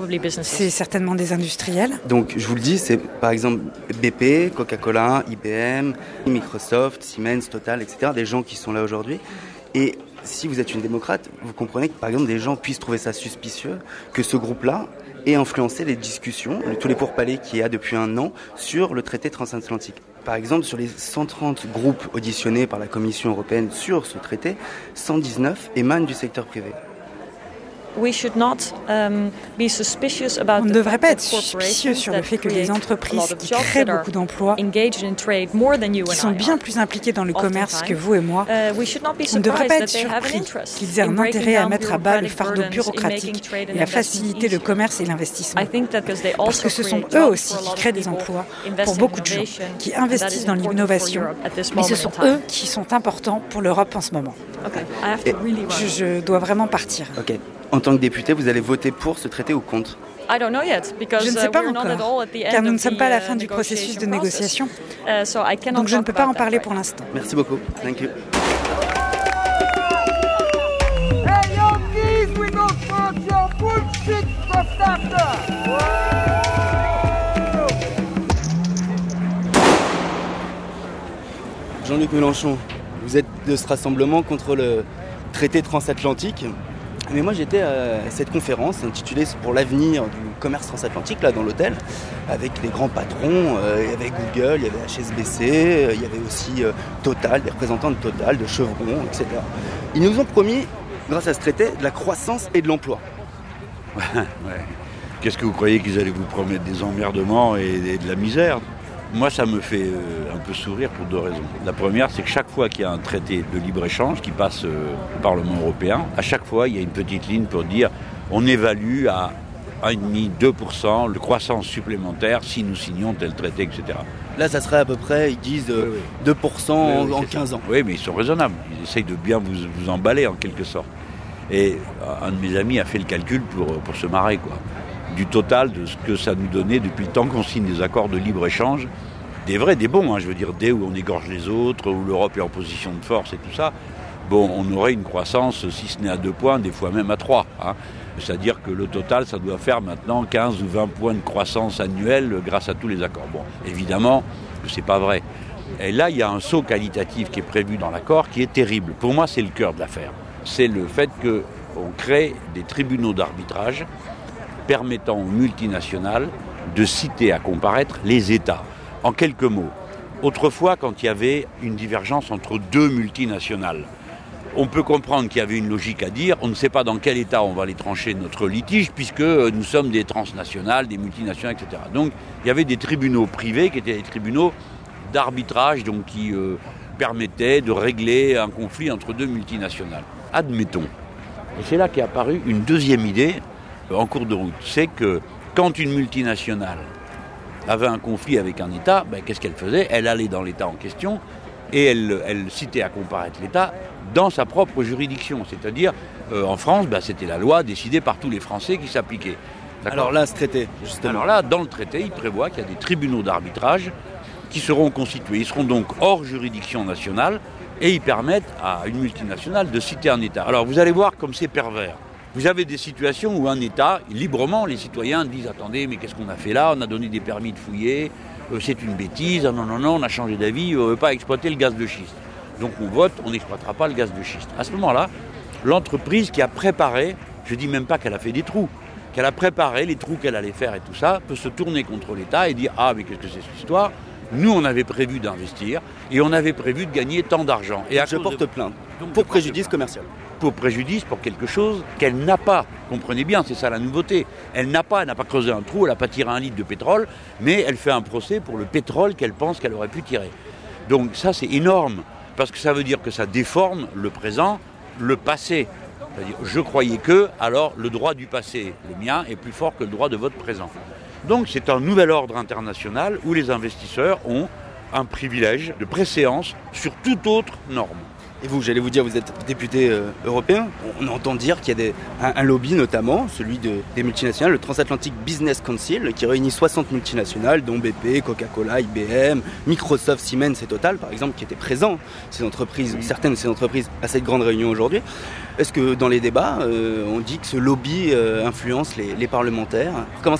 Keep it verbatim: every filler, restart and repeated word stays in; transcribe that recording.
C'est certainement des industriels. Donc, je vous le dis, c'est par exemple B P, Coca-Cola, I B M, Microsoft, Siemens, Total, et cetera. Des gens qui sont là aujourd'hui. Et si vous êtes une démocrate, vous comprenez que par exemple des gens puissent trouver ça suspicieux que ce groupe-là ait influencé les discussions, tous les pourparlers qu'il y a depuis un an sur le traité transatlantique. Par exemple, sur les cent trente groupes auditionnés par la Commission européenne sur ce traité, cent dix-neuf émanent du secteur privé. We should not, um, be suspicious about On ne devrait pas être suspicieux sur le fait que les entreprises qui créent beaucoup d'emplois, qui sont bien plus impliquées dans le commerce que vous et moi, on ne devrait pas être surpris qu'ils aient un intérêt à mettre à bas le fardeau bureaucratique et à faciliter le commerce et l'investissement. Parce que ce sont eux aussi qui créent des emplois pour beaucoup de gens, qui investissent dans l'innovation, mais ce sont eux qui sont importants pour l'Europe en ce moment. Et je, je dois vraiment partir. Okay. En tant que député, vous allez voter pour ce traité ou contre ? Je ne sais pas encore, car nous ne sommes pas à la fin du processus de négociation. Donc je ne peux pas en parler pour l'instant. Merci beaucoup. Thank you. Hey, Yankees, we don't want your bullshit stuff after. Jean-Luc Mélenchon, vous êtes de ce rassemblement contre le traité transatlantique. Mais moi j'étais à cette conférence intitulée « Pour l'avenir du commerce transatlantique » là dans l'hôtel, avec les grands patrons, euh, il y avait Google, il y avait H S B C, euh, il y avait aussi euh, Total, des représentants de Total, de Chevron, et cetera. Ils nous ont promis, grâce à ce traité, de la croissance et de l'emploi. Ouais. Qu'est-ce que vous croyez qu'ils allaient vous promettre ? Des emmerdements et, et de la misère ? Moi, ça me fait euh, un peu sourire pour deux raisons. La première, c'est que chaque fois qu'il y a un traité de libre-échange qui passe euh, au Parlement européen, à chaque fois, il y a une petite ligne pour dire on évalue à un virgule cinq à deux pour cent de croissance supplémentaire si nous signons tel traité, et cetera. Là, ça serait à peu près, ils disent, euh, oui, oui. deux pour cent oui, oui, en, en quinze ça. Ans. Oui, mais ils sont raisonnables. Ils essayent de bien vous, vous emballer, en quelque sorte. Et un de mes amis a fait le calcul pour, pour se marrer, quoi. Du total de ce que ça nous donnait depuis le temps qu'on signe des accords de libre-échange, des vrais, des bons, hein, je veux dire, des où on égorge les autres, où l'Europe est en position de force et tout ça, bon, on aurait une croissance, si ce n'est à deux points, des fois même à trois. Hein. C'est-à-dire que le total, ça doit faire maintenant quinze ou vingt points de croissance annuelle grâce à tous les accords. Bon, évidemment, c'est pas vrai. Et là, il y a un saut qualitatif qui est prévu dans l'accord qui est terrible. Pour moi, c'est le cœur de l'affaire. C'est le fait qu'on crée des tribunaux d'arbitrage permettant aux multinationales de citer à comparaître les États. En quelques mots, autrefois, quand il y avait une divergence entre deux multinationales, on peut comprendre qu'il y avait une logique à dire, on ne sait pas dans quel État on va les trancher notre litige, puisque nous sommes des transnationales, des multinationales, et cetera. Donc, il y avait des tribunaux privés qui étaient des tribunaux d'arbitrage, donc qui euh, permettaient de régler un conflit entre deux multinationales. Admettons. Et c'est là qu'est apparue une deuxième idée en cours de route, c'est que quand une multinationale avait un conflit avec un État, ben, qu'est-ce qu'elle faisait ? Elle allait dans l'État en question et elle, elle citait à comparaître l'État dans sa propre juridiction. C'est-à-dire, euh, en France, ben, c'était la loi décidée par tous les Français qui s'appliquait. D'accord ? Alors là, ce traité, justement. Alors là, dans le traité, il prévoit qu'il y a des tribunaux d'arbitrage qui seront constitués. Ils seront donc hors juridiction nationale et ils permettent à une multinationale de citer un État. Alors vous allez voir comme c'est pervers. Vous avez des situations où un État, librement, les citoyens disent « Attendez, mais qu'est-ce qu'on a fait là ? On a donné des permis de fouiller, euh, c'est une bêtise, ah non, non, non, on a changé d'avis, on ne veut pas exploiter le gaz de schiste. » Donc on vote, on n'exploitera pas le gaz de schiste. À ce moment-là, l'entreprise qui a préparé, je ne dis même pas qu'elle a fait des trous, qu'elle a préparé les trous qu'elle allait faire et tout ça, peut se tourner contre l'État et dire « Ah, mais qu'est-ce que c'est cette histoire ? Nous, on avait prévu d'investir et on avait prévu de gagner tant d'argent. » Et à je porte de... plainte Donc, pour préjudice commercial. Pour préjudice, pour quelque chose qu'elle n'a pas. Comprenez bien, c'est ça la nouveauté. Elle n'a pas, elle n'a pas creusé un trou, elle n'a pas tiré un litre de pétrole, mais elle fait un procès pour le pétrole qu'elle pense qu'elle aurait pu tirer. Donc ça, c'est énorme, parce que ça veut dire que ça déforme le présent, le passé. C'est-à-dire, je croyais que, alors le droit du passé, le mien, est plus fort que le droit de votre présent. Donc c'est un nouvel ordre international où les investisseurs ont un privilège de préséance sur toute autre norme. Et vous, j'allais vous dire, vous êtes député euh, européen. On entend dire qu'il y a des, un, un lobby notamment, celui de, des multinationales, le Transatlantic Business Council, qui réunit soixante multinationales, dont B P, Coca-Cola, I B M, Microsoft, Siemens et Total, par exemple, qui étaient présents, ces entreprises, certaines de ces entreprises, à cette grande réunion aujourd'hui. Est-ce que dans les débats, euh, on dit que ce lobby euh, influence les, les parlementaires ? Comment ça se passe ?